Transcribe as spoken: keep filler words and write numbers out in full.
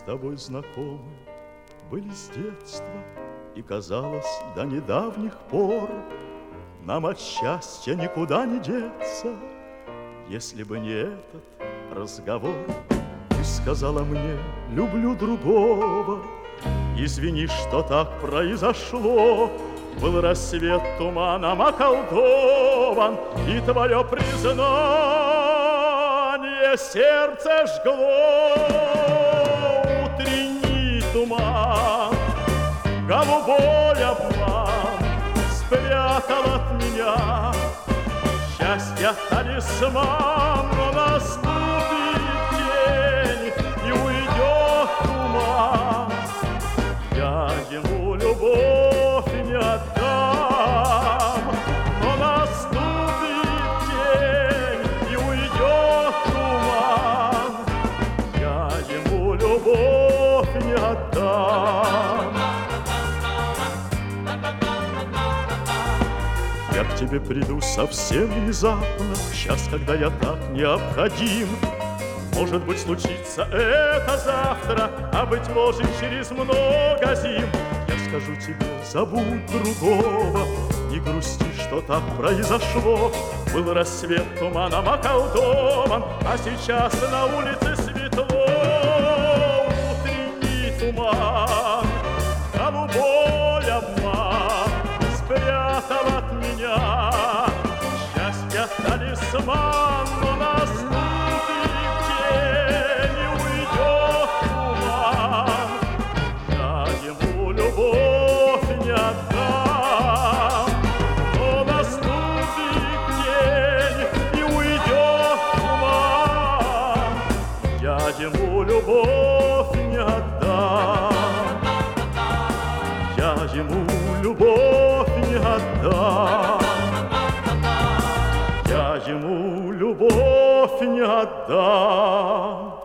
тобой знакомы были с детства, и казалось до недавних пор нам от счастья никуда не деться. Если бы не этот разговор, ты сказала мне: люблю другого. Извини, что так произошло. Был рассвет туманом околдован, и твое признание сердце жгло. Утренний туман, голубой обман спрятал от меня счастья талисман. Но наступит день, и уйдет туман. Я ему любовь не отдам. Но наступит день, и уйдет туман. Я ему любовь не отдам. Я к тебе приду совсем внезапно, сейчас, когда я так необходим. Может быть, случится это завтра, а быть может, через много зим. Я скажу тебе: забудь другого, не грусти, что так произошло. Был рассвет туманом околдован, а сейчас на улице светло. Утренний туман, голубой обман спрятал от меня счастья талисман. Но наступит день, и уйдет туман. Я ему любовь не отдам. Но наступит день, и уйдет туман. Я ему любовь не отдам. Я ему любовь не отдам. Я ему любовь не отдам.